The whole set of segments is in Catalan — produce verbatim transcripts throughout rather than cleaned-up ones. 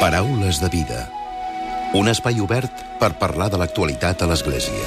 Paraules de vida. Un espai obert per parlar de l'actualitat a l'Església.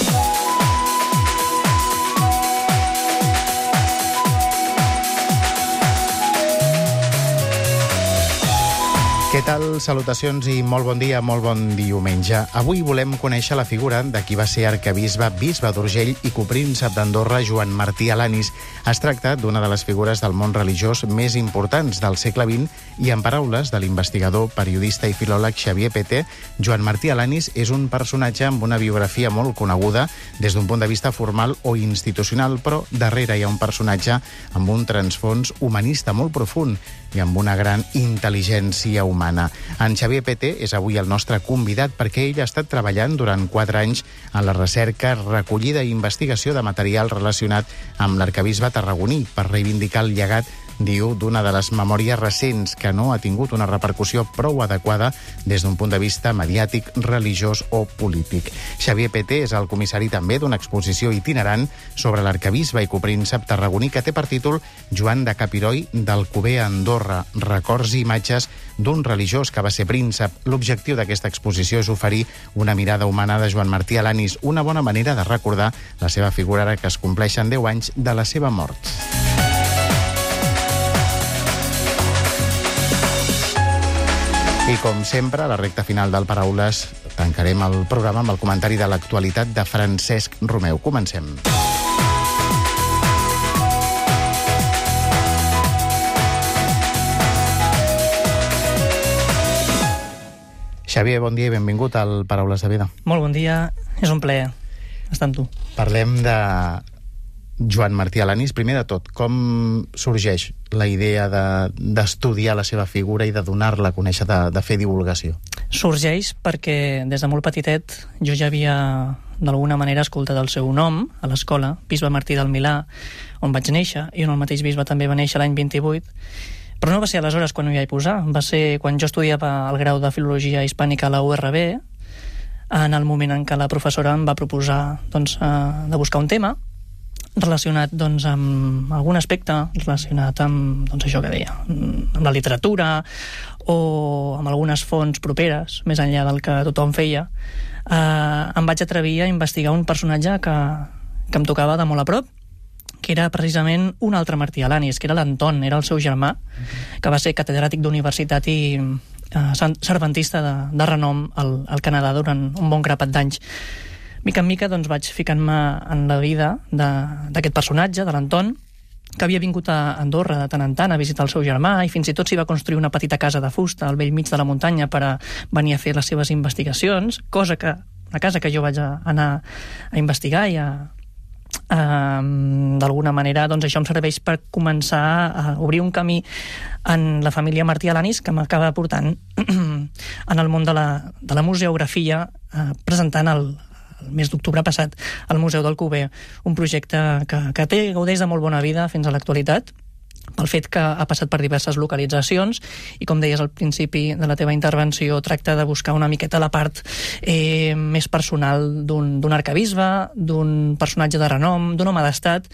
Què tal? Salutacions i molt bon dia, molt bon diumenge. Avui volem conèixer la figura de qui va ser arquebisbe, bisbe d'Urgell i copríncep d'Andorra, Joan Martí Alanis. Es tracta d'una de les figures del món religiós més importants del segle vint i, en paraules de l'investigador, periodista i filòleg Xavier Peté, Joan Martí Alanis és un personatge amb una biografia molt coneguda des d'un punt de vista formal o institucional, però darrere hi ha un personatge amb un transfons humanista molt profund i amb una gran intel·ligència humana. En Xavier Peté és avui el nostre convidat perquè ell ha estat treballant durant quatre anys en la recerca, recollida i investigació de material relacionat amb l'arquebisbe tarragoní per reivindicar el llegat, diu, d'una de les memòries recents que no ha tingut una repercussió prou adequada des d'un punt de vista mediàtic, religiós o polític. Xavier Peté és el comissari també d'una exposició itinerant sobre l'arquebisbe i copríncep tarragoní que té per títol Joan de Capiroi d'Alcover a Andorra, records i imatges d'un religiós que va ser príncep. L'objectiu d'aquesta exposició és oferir una mirada humana de Joan Martí Alanis, una bona manera de recordar la seva figura ara que es compleixen deu anys de la seva mort. I com sempre, a la recta final del Paraules, tancarem el programa amb el comentari de l'actualitat de Francesc Romeu. Comencem. Xavier, bon dia i benvingut al Paraules de Vida. Molt bon dia, és un plaer estar amb tu. Parlem de Joan Martí Alanis. Primer de tot, com sorgeix la idea d'estudiar de, la seva figura i de donar-la a conèixer, de, de fer divulgació? Sorgeix perquè des de molt petitet jo ja havia d'alguna manera escoltat el seu nom a l'escola, bisbe Martí del Milà, on vaig néixer, i on el mateix bisbe també va néixer l'any vint-i-vuit, però no va ser aleshores quan ho vaig posar, va ser quan jo estudiava el grau de Filologia Hispànica a la U R B, en el moment en què la professora em va proposar doncs, de buscar un tema relacionat doncs, amb algun aspecte relacionat amb doncs, això que deia, amb la literatura o amb algunes fonts properes, més enllà del que tothom feia. Eh, em vaig atrevir a investigar un personatge que, que em tocava de molt a prop, que era precisament un altre Martí Alanis, que era l'Anton, era el seu germà, que va ser catedràtic d'universitat i eh, serventista de, de renom al, al Canadà durant un bon grapat d'anys. Mica en mica doncs, vaig ficant-me en la vida d'aquest personatge, de l'Anton, que havia vingut a Andorra de tant en tant a visitar el seu germà i fins i tot s'hi va construir una petita casa de fusta al bell mig de la muntanya per a venir a fer les seves investigacions, cosa que, una casa que jo vaig anar a investigar i a, a d'alguna manera doncs, això em serveix per començar a obrir un camí en la família Martí Alanis que m'acaba portant en el món de la, de la museografia, eh, presentant el el mes d'octubre passat al Museu d'Alcover, un projecte que, que té, gaudeix de molt bona vida fins a l'actualitat, pel fet que ha passat per diverses localitzacions i, com deies al principi de la teva intervenció, tracta de buscar una miqueta la part eh, més personal d'un d'un arquebisbe, d'un personatge de renom, d'un home d'estat,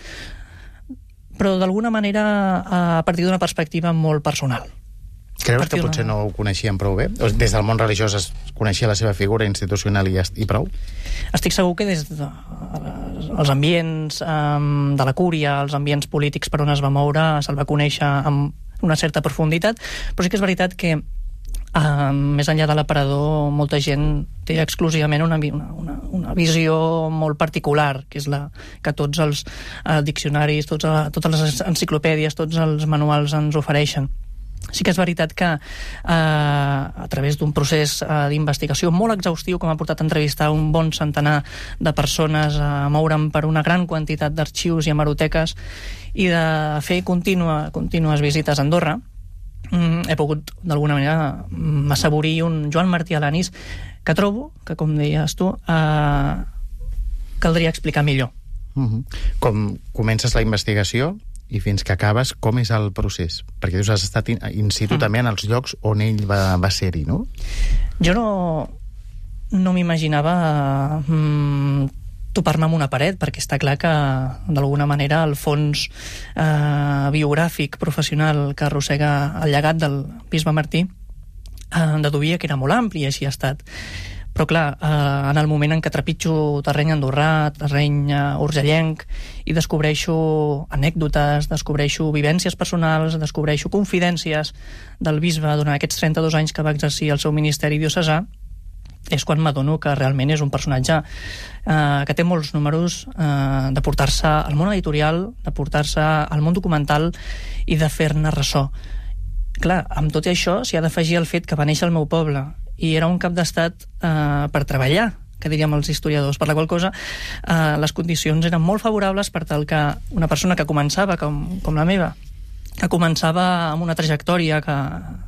però d'alguna manera a partir d'una perspectiva molt personal. Creus que potser no ho coneixien prou bé? Des del món religiós es coneixia la seva figura institucional i, i prou? Estic segur que des dels de, ambients um, de la cúria, els ambients polítics per on es va moure, se'l va conèixer amb una certa profunditat, però sí que és veritat que uh, més enllà de l'aparador molta gent té exclusivament una, una, una visió molt particular, que és la que tots els uh, diccionaris, tots, uh, totes les enciclopèdies, tots els manuals ens ofereixen. Sí que és veritat que eh, a través d'un procés eh, d'investigació molt exhaustiu que m'ha portat a entrevistar un bon centenar de persones, a moure'm per una gran quantitat d'arxius i hemeroteques i de fer contínua, contínues visites a Andorra, mm, he pogut d'alguna manera assaborir un Joan Martí Alanis que trobo que, com deies tu, eh, caldria explicar millor. Uh-huh. Com comences la investigació i fins que acabes, com és el procés? Perquè tu has estat in, in situ mm. també en els llocs on ell va, va ser-hi, no? Jo no, no m'imaginava mm, topar-me amb una paret, perquè està clar que d'alguna manera el fons eh, biogràfic, professional que arrossega el llegat del bisbe Martí eh, deduïa que era molt ampli, i així ha estat. Però clar, eh, en el moment en què trepitjo terreny andorrà, terreny eh, urgellenc, i descobreixo anècdotes, descobreixo vivències personals, descobreixo confidències del bisbe durant aquests trenta-dos anys que va exercir el seu ministeri diocesà, és quan m'adono que realment és un personatge eh, que té molts números, eh, de portar-se al món editorial, de portar-se al món documental i de fer-ne ressò. Clar, amb tot això s'hi ha d'afegir el fet que va néixer al meu poble i era un cap d'estat eh, per treballar, que diríem els historiadors, per la qual cosa eh, les condicions eren molt favorables per tal que una persona que començava, com, com la meva, que començava amb una trajectòria que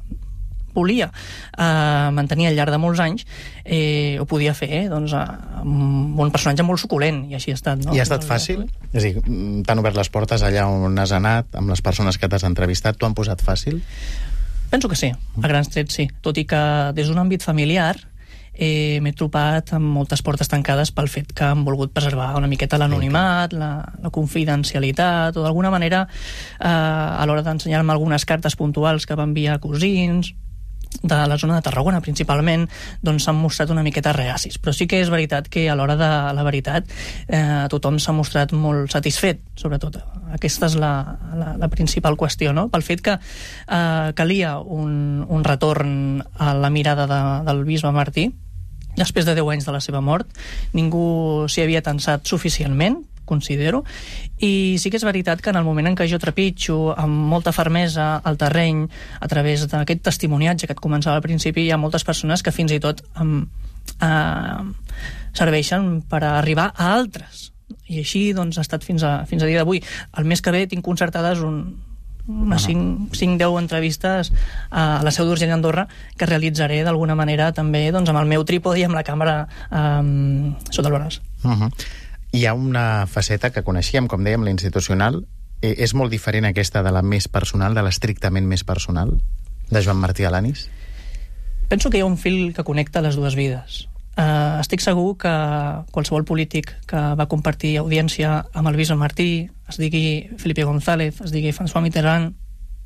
volia eh, mantenir al llarg de molts anys, eh, ho podia fer eh, doncs, amb un personatge molt suculent, i així ha estat. No? I ha estat fàcil? És a dir, t'han obert les portes allà on has anat, amb les persones que t'has entrevistat, t'ho han posat fàcil? Penso que sí, a grans trets sí, tot i que des d'un àmbit familiar eh, m'he trobat amb moltes portes tancades pel fet que han volgut preservar una miqueta l'anonimat, la, la confidencialitat, o d'alguna manera eh, a l'hora d'ensenyar-me algunes cartes puntuals que va enviar cosins de la zona de Tarragona principalment, doncs s'han mostrat una miqueta reacis, però sí que és veritat que a l'hora de la veritat eh, tothom s'ha mostrat molt satisfet, sobretot. Aquesta és la, la, la principal qüestió, no? Pel fet que eh, calia un, un retorn a la mirada de, del bisbe Martí després de deu anys de la seva mort. Ningú s'hi havia tensat suficientment, considero, i sí que és veritat que en el moment en què jo trepitjo amb molta fermesa el terreny a través d'aquest testimoniatge que et començava al principi, hi ha moltes persones que fins i tot um, uh, serveixen per arribar a altres, i així doncs ha estat fins a, fins a dia d'avui. El mes que ve tinc concertades un, unes cinc deu entrevistes a la Seu d'Urgell, Andorra, que realitzaré d'alguna manera també doncs, amb el meu trípode i amb la càmera um, sota el braç. Uh-huh. Hi ha una faceta que coneixíem, com dèiem, la institucional. Eh, és molt diferent aquesta de la més personal, de l'estrictament més personal, de Joan Martí Alanis? Penso que hi ha un fil que connecta les dues vides. Uh, estic segur que qualsevol polític que va compartir audiència amb el bisbe Martí, es digui Felipe González, es digui François Mitterrand,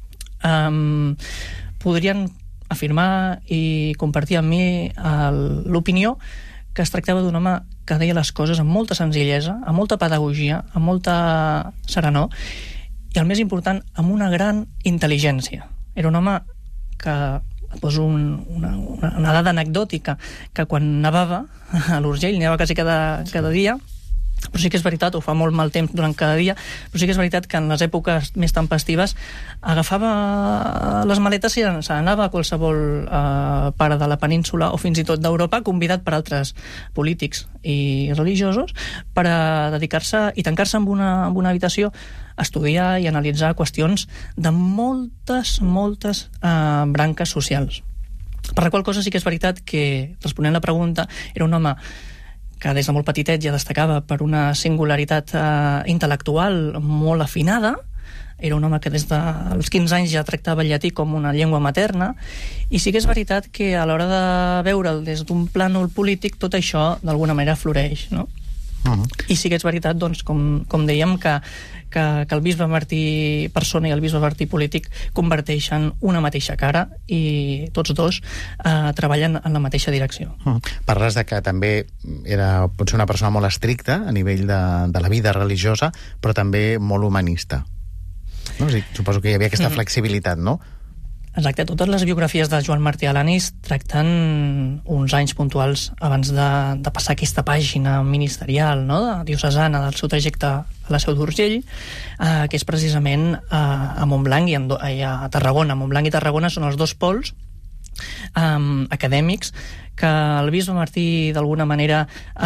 um, podrien afirmar i compartir amb mi uh, l'opinió que es tractava d'un home que deia les coses amb molta senzillesa, amb molta pedagogia, amb molta serenor, i el més important, amb una gran intel·ligència. Era un home que, et poso un, una, una, una dada anecdòtica, que quan nevava a l'Urgell, nevava quasi cada, cada dia, però sí que és veritat, ho fa molt mal temps durant cada dia, però sí que és veritat que en les èpoques més tempestives agafava les maletes i se n'anava a qualsevol eh, part de la península o fins i tot d'Europa, convidat per altres polítics i religiosos per a dedicar-se i tancar-se en una, en una habitació a estudiar i analitzar qüestions de moltes, moltes eh, branques socials. Per la qual cosa sí que és veritat que, responent la pregunta, era un home que des de molt petitet ja destacava per una singularitat eh, intel·lectual molt afinada. Era un home que des dels quinze anys ja tractava el llatí com una llengua materna, i sí que és veritat que a l'hora de veure'l des d'un plànol polític tot això d'alguna manera floreix, no? Uh-huh. I sí que és veritat, doncs, com, com dèiem, que, que, que el bisbe Martí persona i el bisbe Martí polític converteixen una mateixa cara i tots dos eh, treballen en la mateixa direcció. Uh-huh. Parles de que també era potser una persona molt estricta a nivell de, de la vida religiosa, però també molt humanista. No? O sigui, suposo que hi havia aquesta uh-huh. flexibilitat, no? Exacte, totes les biografies de Joan Martí Alanis tracten uns anys puntuals abans de, de passar aquesta pàgina ministerial, no?, de diocesana del seu trajecte a la Seu d'Urgell, eh, que és precisament eh, a Montblanc i a, i a Tarragona. Montblanc i Tarragona són els dos pols eh, acadèmics que el bisbe Martí d'alguna manera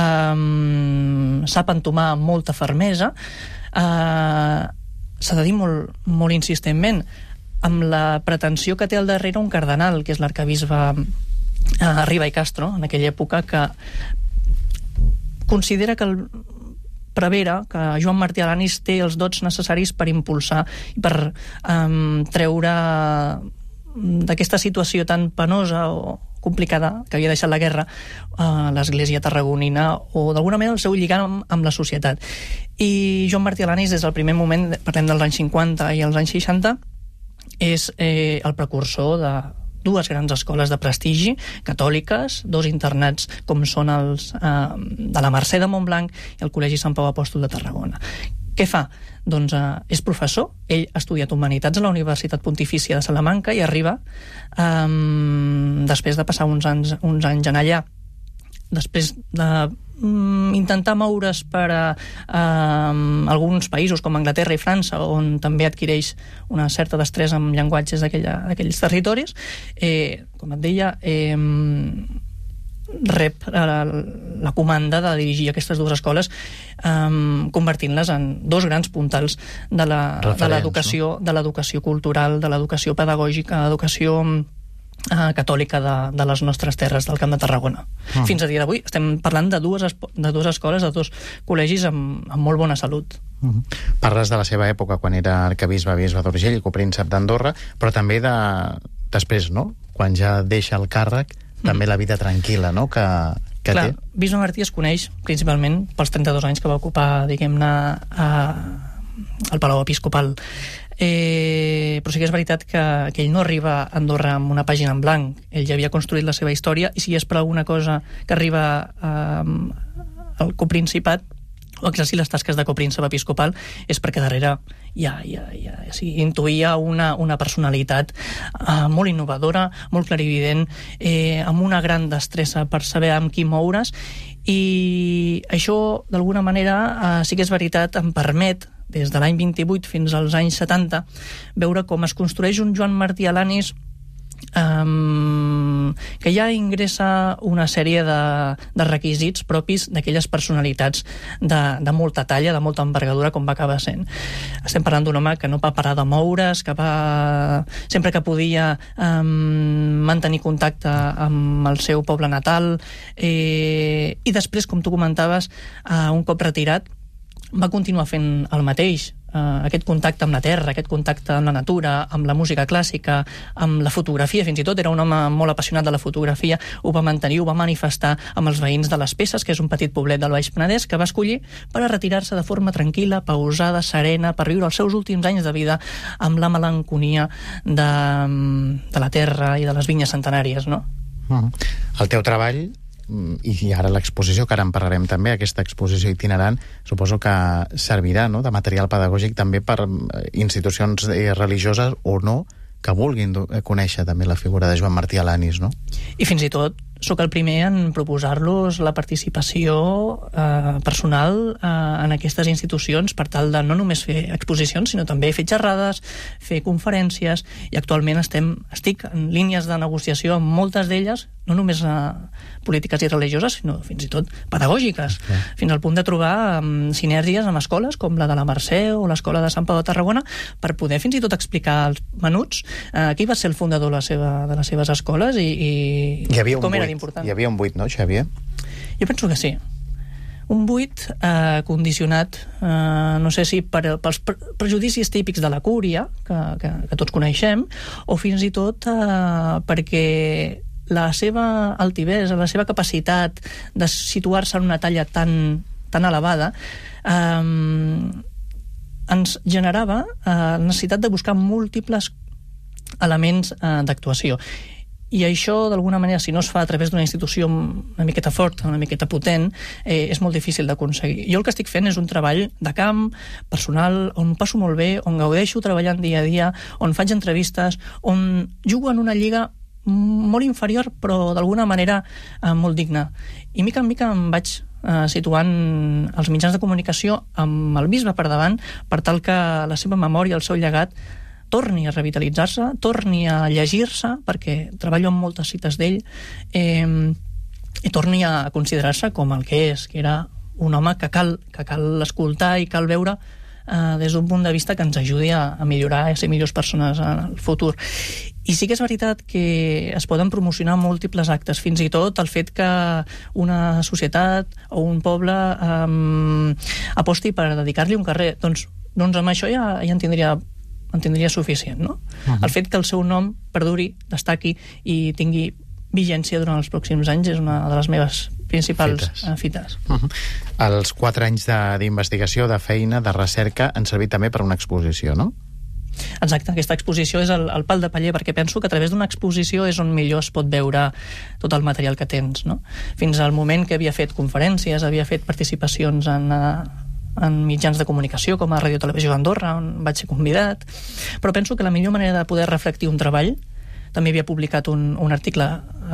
eh, sap entomar amb molta fermesa. Eh, s'ha de dir molt, molt insistentment, amb la pretensió que té al darrere un cardenal, que és l'arcabisbe eh, Riba i Castro, en aquella època, que considera que el prevera que Joan Martí Alanis té els dots necessaris per impulsar i per eh, treure d'aquesta situació tan penosa o complicada que havia deixat la guerra a l'Església tarragonina, o d'alguna manera el seu lligam amb la societat. I Joan Martí Alanis, des del primer moment, parlem dels anys cinquanta i els anys seixanta, és eh, el precursor de, dues grans escoles de prestigi, catòliques, dos internats com són els eh, de la Mercè de Montblanc i el Col·legi Sant Pau Apòstol de Tarragona. Què fa? Doncs eh, és professor, ell ha estudiat Humanitats a la Universitat Pontifícia de Salamanca i arriba, eh, després de passar uns anys, uns anys en allà, després de mm, intentar moure's per a, a alguns països com Anglaterra i França, on també adquireix una certa destresa amb llenguatges d'aquells territoris, eh, com et deia, eh, rep la, la comanda de dirigir aquestes dues escoles, um, convertint-les en dos grans puntals de l'educació, no? de l'educació cultural, de l'educació pedagògica, l'educació uh, catòlica de, de les nostres terres del Camp de Tarragona. Mm. Fins a dia d'avui estem parlant de dues, de dues escoles, de dos col·legis amb, amb molt bona salut. Mm. Parles de la seva època quan era arquebisbe, bisbe d'Urgell i copríncep d'Andorra, però també de després, no? Quan ja deixa el càrrec, també la vida tranquil·la, no?, que, que Clar, té. Bisbe Martí es coneix principalment pels trenta-dos anys que va ocupar, diguem-ne, al Palau Episcopal. Eh, però sí que és veritat que, que ell no arriba a Andorra amb una pàgina en blanc. Ell ja havia construït la seva història, i si és per alguna cosa que arriba eh, al coprincipat o exercir les tasques de copríncep episcopal, és perquè darrere ja, ja, ja sí, intuïa una, una personalitat eh, molt innovadora, molt clarivident, eh, amb una gran destressa per saber amb qui moure's, i això, d'alguna manera, eh, sí que és veritat, em permet, des de l'any vint-i-vuit fins als anys setanta, veure com es construeix un Joan Martí Alanis Um, que ja ingressa una sèrie de, de requisits propis d'aquelles personalitats de, de molta talla, de molta envergadura, com va acabar sent. Estem parlant d'un home que no va parar de moure's, que va, sempre que podia, um, mantenir contacte amb el seu poble natal, eh, i després, com tu comentaves, uh, un cop retirat, va continuar fent el mateix. Uh, aquest contacte amb la terra, aquest contacte amb la natura, amb la música clàssica, amb la fotografia, fins i tot era un home molt apassionat de la fotografia, ho va mantenir, ho va manifestar amb els veïns de les Peces, que és un petit poblet del Baix Penedès, que va escollir per a retirar-se de forma tranquil·la, pausada, serena, per viure els seus últims anys de vida amb la melanconia de, de la terra i de les vinyes centenàries, no? Uh-huh. El teu treball, i ara l'exposició, que ara en parlarem també, aquesta exposició itinerant, suposo que servirà, no?, de material pedagògic també per institucions religioses o no, que vulguin conèixer també la figura de Joan Martí Alanis, no? I fins i tot sóc el primer en proposar-los la participació eh, personal eh, en aquestes institucions, per tal de no només fer exposicions, sinó també fer xerrades, fer conferències, i actualment estem, estic en línies de negociació amb moltes d'elles, no només eh, polítiques i religioses, sinó fins i tot pedagògiques, okay. Fins al punt de trobar um, sinergies amb escoles com la de la Mercè o l'escola de Sant Pau de Tarragona, per poder fins i tot explicar als menuts eh, qui va ser el fundador de, la seva, de les seves escoles i, i com era d'important. Hi havia un buit, no, Xavier? Jo penso que sí. Un buit eh, condicionat, eh, no sé si per, pels pre prejudicis típics de la cúria, que, que, que tots coneixem, o fins i tot eh, perquè la seva altivesa, la seva capacitat de situar-se en una talla tan, tan elevada, eh, ens generava eh, la necessitat de buscar múltiples elements eh, d'actuació. I això, d'alguna manera, si no es fa a través d'una institució una miqueta forta, una miqueta potent, eh, és molt difícil d'aconseguir. Jo el que estic fent és un treball de camp, personal, on passo molt bé, on gaudeixo treballant dia a dia, on faig entrevistes, on jugo en una lliga molt inferior, però d'alguna manera eh, molt digna. I mica en mica em vaig eh, situant els mitjans de comunicació amb el bisbe per davant, per tal que la seva memòria, el seu llegat, torni a revitalitzar-se, torni a llegir-se, perquè treballo amb moltes cites d'ell, eh, i torni a considerar-se com el que és, que era un home que cal, que cal escoltar i cal veure eh, des d'un punt de vista que ens ajudi a, a millorar i a ser millors persones en el futur. I sí que és veritat que es poden promocionar múltiples actes, fins i tot el fet que una societat o un poble eh, aposti per dedicar-li un carrer, doncs, doncs amb això ja, ja en tindria en tindria suficient, no? Uh-huh. El fet que el seu nom perduri, destaqui i tingui vigència durant els pròxims anys és una de les meves principals fites. Uh, fites. Uh-huh. Els quatre anys d'investigació, de, de feina, de recerca, han servit també per una exposició, no? Exacte, aquesta exposició és el, el pal de paller, perquè penso que a través d'una exposició és on millor es pot veure tot el material que tens, no? Fins al moment que havia fet conferències, havia fet participacions en, en mitjans de comunicació, com a Ràdio Televisió d'Andorra, on vaig ser convidat, però penso que la millor manera de poder reflectir un treball, també havia publicat un, un article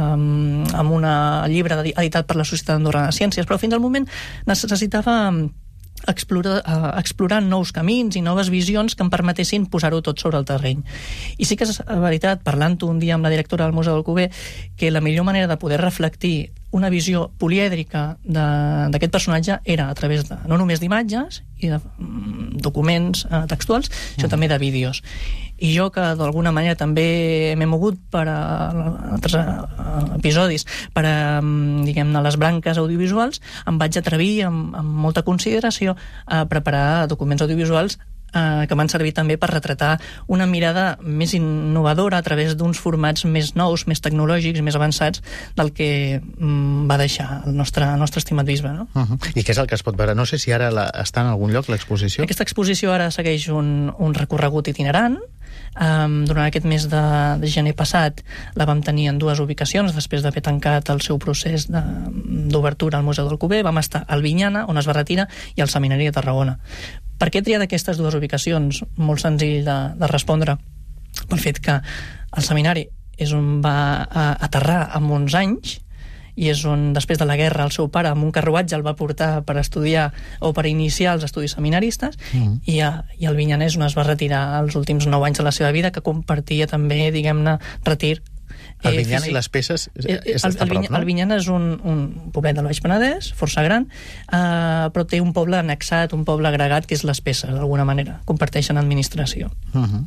um, amb un llibre editat per la Societat d'Andorra de Ciències, però fins al moment necessitava explorar, uh, explorar nous camins i noves visions que em permetessin posar-ho tot sobre el terreny. I sí que és veritat, parlant un dia amb la directora del Museu del Cuber, que la millor manera de poder reflectir una visió polièdrica d'aquest personatge era a través de, no només d'imatges i de mm, documents eh, textuals, mm. sinó també de vídeos. I jo, que d'alguna manera també m'he mogut per a, a altres a, episodis per a, diguem-ne, les branques audiovisuals, em vaig atrevir amb, amb molta consideració a preparar documents audiovisuals eh, que m'han servit també per retratar una mirada més innovadora a través d'uns formats més nous, més tecnològics, més avançats del que mm, va deixar el nostre, el nostre estimat bisbe, no? Uh-huh. I què és el que es pot veure? No sé si ara la, està en algun lloc l'exposició. Aquesta exposició ara segueix un, un recorregut itinerant. Um, durant aquest mes de, de gener passat la vam tenir en dues ubicacions després d'haver tancat el seu procés d'obertura al Museu del Cuber. Vam estar al Vinyana, on es va retirar, i al Seminari de Tarragona. Per què he triat aquestes dues ubicacions? Molt senzill de, de respondre, pel fet que el seminari és on va aterrar amb uns anys i és on, després de la guerra, el seu pare amb un carruatge el va portar per estudiar o per iniciar els estudis seminaristes, mm. i, a, i el Vinyanès on es va retirar els últims nou anys de la seva vida, que compartia també, diguem-ne, retir. El Vinyana eh, i les Peces és, és el, a el, prop, no? El Vinyana és un, un poblet del Baix Penedès, força gran, eh, però té un poble annexat, un poble agregat, que és les Peces, d'alguna manera. Comparteixen administració. Uh-huh.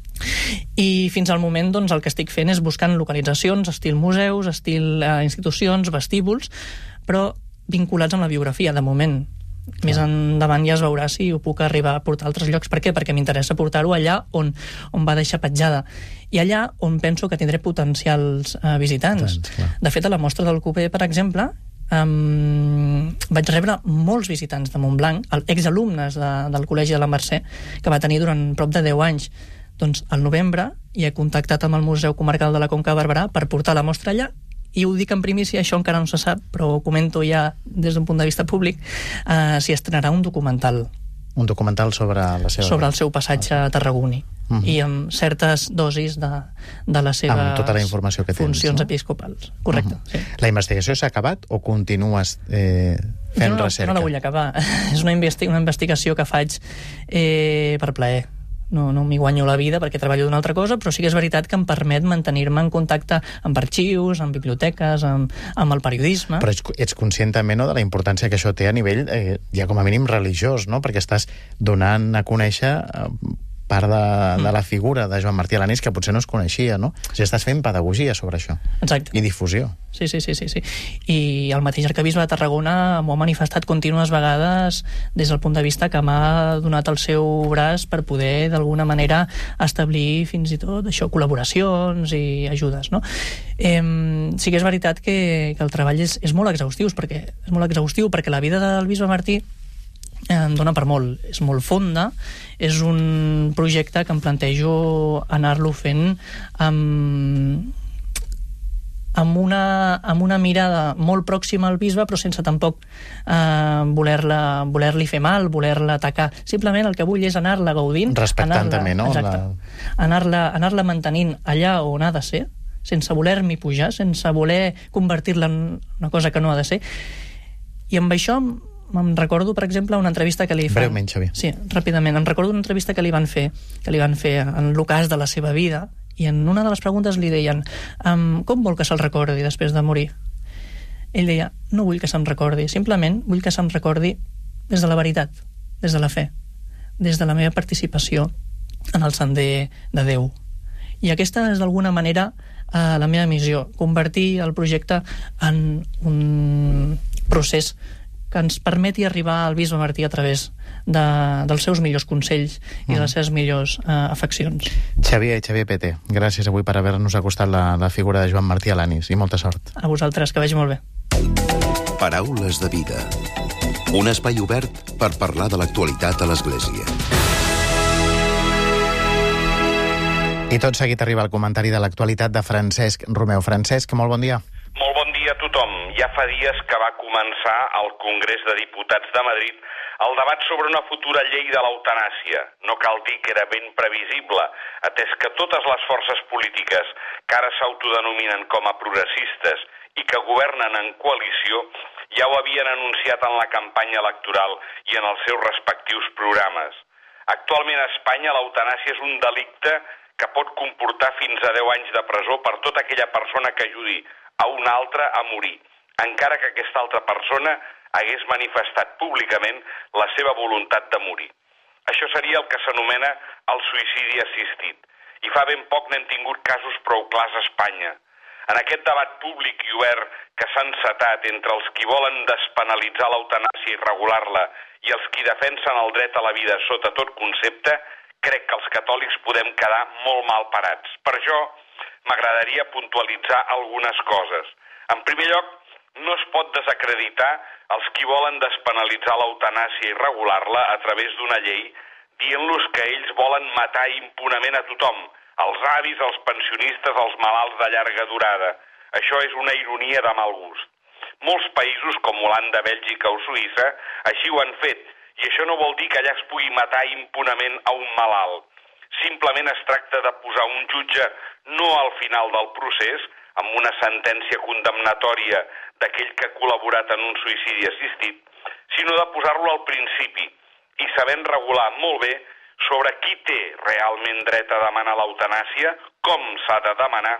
I fins al moment, doncs, el que estic fent és buscant localitzacions, estil museus, estil eh, institucions, vestíbuls, però vinculats amb la biografia, de moment. Més endavant ja es veurà si ho puc arribar a portar a altres llocs. Per què? Perquè m'interessa portar-ho allà on, on va deixar petjada. I allà on penso que tindré potencials eh, visitants. Tant, de fet, a la mostra del Cuber, per exemple, um, vaig rebre molts visitants de Montblanc, exalumnes de, del Col·legi de la Mercè, que va tenir durant prop de deu anys. Doncs al novembre hi he contactat amb el Museu Comarcal de la Conca de Barberà per portar la mostra allà, i ho dic en primícia, això encara no se sap, però ho comento ja des d'un punt de vista públic, eh, s'hi estrenarà un documental. Un documental sobre la seva... Sobre el seu passatge a Tarragoni, uh-huh. i amb certes dosis de, de les seves amb tota la informació que tens, funcions no? episcopals. Correcte, uh-huh. sí. La investigació s'ha acabat o continues eh, fent no, no, recerca? No la vull acabar. És una, investi- una investigació que faig eh, per plaer. No, no m'hi guanyo la vida perquè treballo d'una altra cosa, però sí que és veritat que em permet mantenir-me en contacte amb arxius, amb biblioteques, amb, amb el periodisme. Però ets, ets conscient també, no, de la importància que això té a nivell, eh, ja com a mínim religiós, no? Perquè estàs donant a conèixer eh, part de, mm. de la figura de Joan Martí Alanís, que potser no es coneixia, no? O sigui, estàs fent pedagogia sobre això. Exacte. I difusió. Sí, sí, sí, sí, sí. I el mateix arquebisbe de Tarragona m'ho ha manifestat contínues vegades des del punt de vista que m'ha donat el seu braç per poder, d'alguna manera, establir fins i tot això, col·laboracions i ajudes, no? Eh, sí que és veritat que, que el treball és, és molt exhaustiu, perquè, és molt exhaustiu perquè la vida del bisbe Martí em dona per molt, és molt fonda, és un projecte que em plantejo anar-lo fent amb, amb, una, amb una mirada molt pròxima al bisbe, però sense tampoc eh, voler-la, voler-li fer mal, voler-la atacar. Simplement el que vull és anar-la gaudint, respectant anar-la, també, no? Exacte, la... anar-la, anar-la mantenint allà on ha de ser, sense voler-m'hi pujar, sense voler convertir-la en una cosa que no ha de ser. I amb això me'n recordo, per exemple, una entrevista que li fan... Breument, Xavier. Sí, ràpidament. Em recordo una entrevista que li van fer, que li van fer en l'ocàs de la seva vida, i en una de les preguntes li deien um, com vol que se'l recordi després de morir? Ell deia, no vull que se'm recordi, simplement vull que se'm recordi des de la veritat, des de la fe, des de la meva participació en el sender de Déu. I aquesta és, d'alguna manera, uh, la meva missió, convertir el projecte en un procés que ens permeti arribar al bisbe Martí a través de, dels seus millors consells i de les seves millors eh, afeccions. Xavier, Xavier Peté, gràcies avui per haver-nos acostat la, la figura de Joan Martí Alanís, i molta sort. A vosaltres, que vagi molt bé. Paraules de vida. Un espai obert per parlar de l'actualitat a l'Església. I tot seguit arriba el comentari de l'actualitat de Francesc Romeu. Francesc, molt bon dia. Molt bon dia a tothom. Ja fa dies que va començar al Congrés de Diputats de Madrid el debat sobre una futura llei de l'eutanàsia. No cal dir que era ben previsible, atès que totes les forces polítiques que ara s'autodenominen com a progressistes i que governen en coalició ja ho havien anunciat en la campanya electoral i en els seus respectius programes. Actualment a Espanya l'eutanàsia és un delicte que pot comportar fins a deu anys de presó per tota aquella persona que ajudi a una altra a morir, encara que aquesta altra persona hagués manifestat públicament la seva voluntat de morir. Això seria el que s'anomena el suïcidi assistit, i fa ben poc n'hem tingut casos prou clars a Espanya. En aquest debat públic i obert que s'ha encetat entre els qui volen despenalitzar l'eutanàsia i regular-la i els qui defensen el dret a la vida sota tot concepte, crec que els catòlics podem quedar molt mal parats. Per això m'agradaria puntualitzar algunes coses. En primer lloc, no es pot desacreditar els qui volen despenalitzar l'eutanàsia i regular-la a través d'una llei, dient-los que ells volen matar impunament a tothom, els avis, els pensionistes, els malalts de llarga durada. Això és una ironia de mal gust. Molts països, com Holanda, Bèlgica o Suïssa, així ho han fet, i això no vol dir que allà es pugui matar impunament a un malalt. Simplement es tracta de posar un jutge no al final del procés, amb una sentència condemnatòria d'aquell que ha col·laborat en un suïcidi assistit, sinó de posar-lo al principi i sabent regular molt bé sobre qui té realment dret a demanar l'eutanàsia, com s'ha de demanar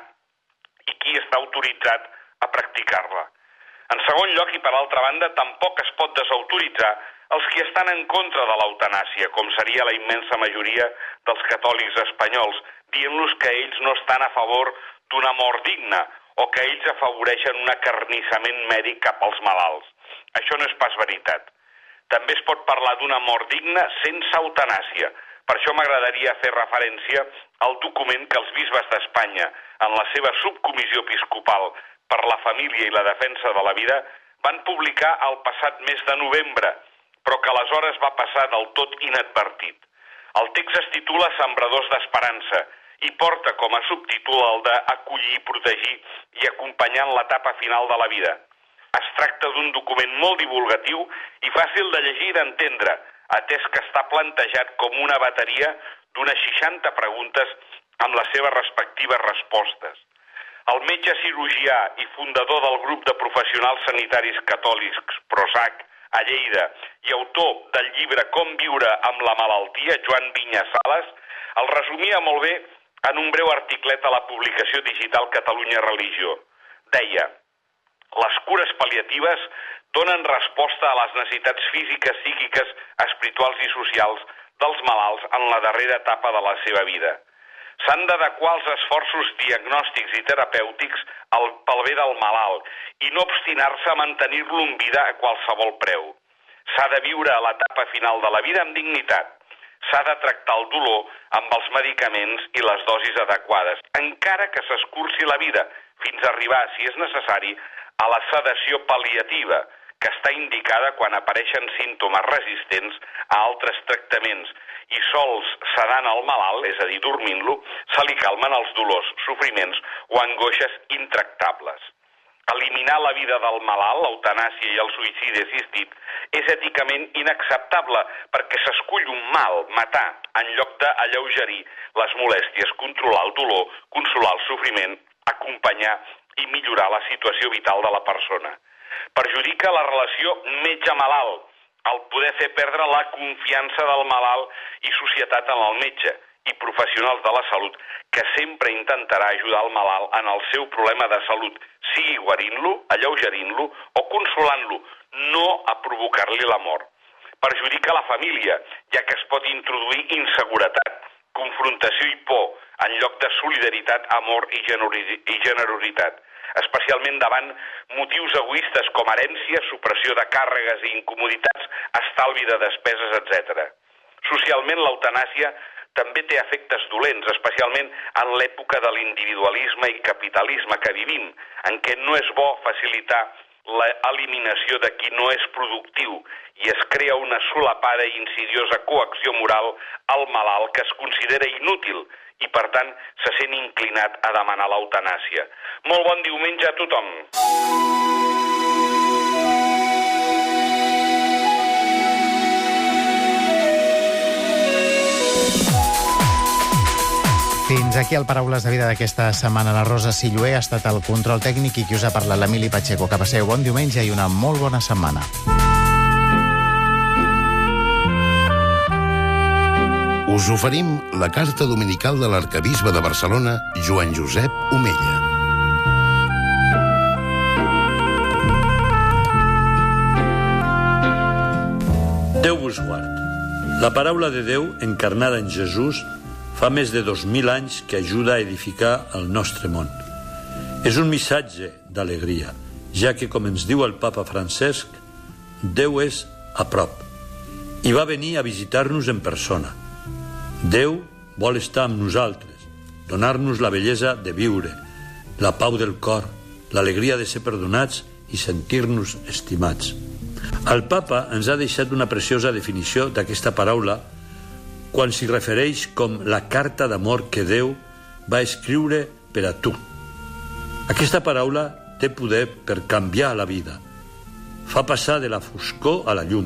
i qui està autoritzat a practicar-la. En segon lloc, i per altra banda, tampoc es pot desautoritzar els qui estan en contra de l'eutanàsia, com seria la immensa majoria dels catòlics espanyols, dient-los que ells no estan a favor d'una mort digna o que ells afavoreixen un acarnissament mèdic cap als malalts. Això no és pas veritat. També es pot parlar d'una mort digna sense eutanàsia. Per això m'agradaria fer referència al document que els bisbes d'Espanya, en la seva subcomissió episcopal per la família i la defensa de la vida, van publicar el passat mes de novembre, però que aleshores va passar del tot inadvertit. El text es titula Sembradors d'Esperança i porta com a subtítol el d'acollir, protegir i acompanyar en l'etapa final de la vida. Es tracta d'un document molt divulgatiu i fàcil de llegir i d'entendre, atès que està plantejat com una bateria d'unes seixanta preguntes amb les seves respectives respostes. El metge cirurgià i fundador del grup de professionals sanitaris catòlics PROSAC a Lleida i autor del llibre Com viure amb la malaltia, Joan Vinyes Sales, el resumia molt bé en un breu articlet a la publicació digital Catalunya Religió. Deia: les cures pal·liatives donen resposta a les necessitats físiques, psíquiques, espirituals i socials dels malalts en la darrera etapa de la seva vida. S'han d'adequar els esforços diagnòstics i terapèutics al, pel bé del malalt i no obstinar-se a mantenir-lo en vida a qualsevol preu. S'ha de viure a l'etapa final de la vida amb dignitat. S'ha de tractar el dolor amb els medicaments i les dosis adequades, encara que s'escurci la vida, fins a arribar, si és necessari, a la sedació pal·liativa, que està indicada quan apareixen símptomes resistents a altres tractaments i sols sedant el malalt, és a dir, dormint-lo, se li calmen els dolors, sofriments o angoixes intractables. Eliminar la vida del malalt, l'eutanàsia i el suïcidi assistit, és èticament inacceptable perquè s'escull un mal, matar, en lloc d'alleugerir les molèsties, controlar el dolor, consolar el sofriment, acompanyar i millorar la situació vital de la persona. Perjudica la relació metge-malalt, el poder fer perdre la confiança del malalt i societat en el metge i professionals de la salut, que sempre intentarà ajudar el malalt en el seu problema de salut, sigui guarint-lo, alleugerint-lo o consolant-lo, no a provocar-li la mort. Perjudica la família, ja que es pot introduir inseguretat, confrontació i por, en lloc de solidaritat, amor i generositat, especialment davant motius egoistes com herència, supressió de càrregues i incomoditats, estalvi de despeses, etcètera. Socialment, l'eutanàsia també té efectes dolents, especialment en l'època de l'individualisme i capitalisme que vivim, en què no és bo facilitar l'eliminació de qui no és productiu i es crea una solapada i insidiosa coacció moral al malalt que es considera inútil i, per tant, se sent inclinat a demanar l'eutanàsia. Molt bon diumenge a tothom! Fins aquí el Paraules de Vida d'aquesta setmana. La Rosa Silloé ha estat el control tècnic i qui us ha parlat, l'Emili Pacheco. Que passeu bon diumenge i una molt bona setmana. Us oferim la carta dominical de l'arquebisbe de Barcelona, Joan Josep Omella. Déu vos guard. La paraula de Déu, encarnada en Jesús, fa més de dos mil anys que ajuda a edificar el nostre món. És un missatge d'alegria, ja que, com ens diu el papa Francesc, Déu és a prop i va venir a visitar-nos en persona. Déu vol estar amb nosaltres, donar-nos la bellesa de viure, la pau del cor, l'alegria de ser perdonats i sentir-nos estimats. El papa ens ha deixat una preciosa definició d'aquesta paraula quan s'hi refereix com la carta d'amor que Déu va escriure per a tu. Aquesta paraula té poder per canviar la vida. Fa passar de la foscor a la llum.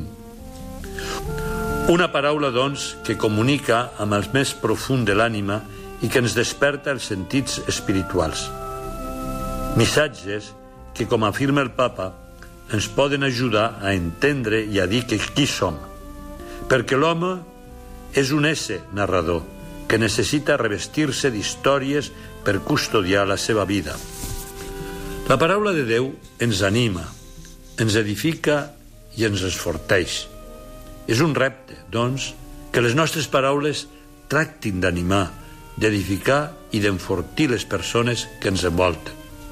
Una paraula, doncs, que comunica amb el més profund de l'ànima i que ens desperta els sentits espirituals. Missatges que, com afirma el papa, ens poden ajudar a entendre i a dir que qui som. Perquè l'home és un ésser narrador que necessita revestir-se d'històries per custodiar la seva vida. La paraula de Déu ens anima, ens edifica i ens esforteix. És un repte, doncs, que les nostres paraules tractin d'animar, d'edificar i d'enfortir les persones que ens envolten.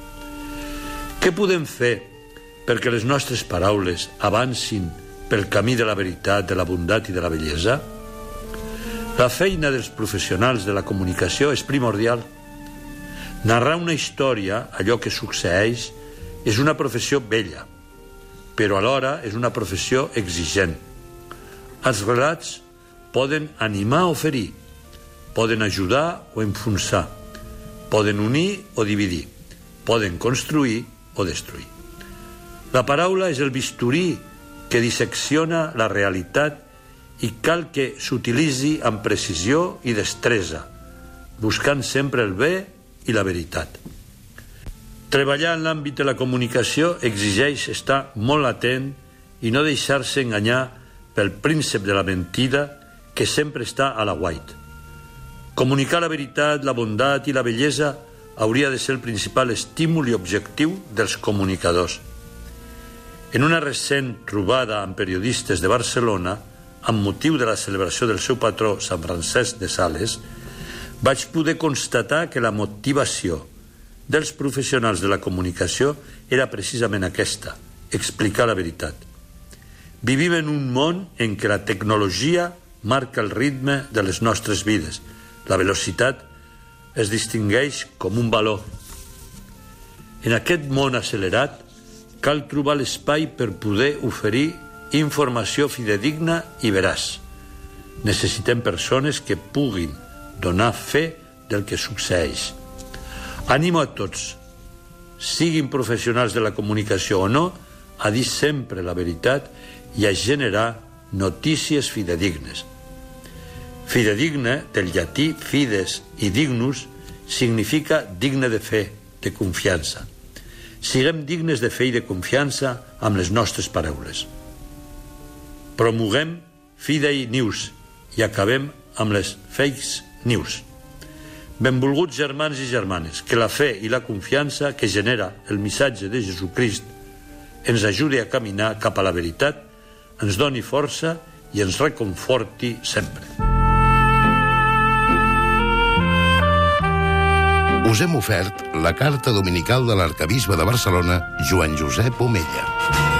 Què podem fer perquè les nostres paraules avancin pel camí de la veritat, de la bondat i de la bellesa? La feina dels professionals de la comunicació és primordial. Narrar una història, allò que succeeix, és una professió bella, però alhora és una professió exigent. Els relats poden animar o ferir, poden ajudar o enfonsar, poden unir o dividir, poden construir o destruir. La paraula és el bisturí que dissecciona la realitat i cal que s'utilitzi amb precisió i destresa, buscant sempre el bé i la veritat. Treballar en l'àmbit de la comunicació exigeix estar molt atent i no deixar-se enganyar pel príncep de la mentida que sempre està a la guait. Comunicar la veritat, la bondat i la bellesa hauria de ser el principal estímul i objectiu dels comunicadors. En una recent trobada amb periodistes de Barcelona, amb motiu de la celebració del seu patró, Sant Francesc de Sales, vaig poder constatar que la motivació dels professionals de la comunicació era precisament aquesta, explicar la veritat. Vivim en un món en què la tecnologia marca el ritme de les nostres vides. La velocitat es distingeix com un valor. En aquest món accelerat cal trobar l'espai per poder oferir informació fidedigna i veraç. Necessitem persones que puguin donar fe del que succeeix. Animo a tots, siguin professionals de la comunicació o no, a dir sempre la veritat i a generar notícies fidedignes. Fidedigne, del llatí fides i dignus, significa digne de fe, de confiança. Siguem dignes de fe i de confiança amb les nostres paraules. Promoguem Fidei News i acabem amb les fake news. Benvolguts germans i germanes, que la fe i la confiança que genera el missatge de Jesucrist ens ajudi a caminar cap a la veritat, ens doni força i ens reconforti sempre. Us hem ofert la carta dominical de l'arquebisbe de Barcelona, Joan Josep Omella.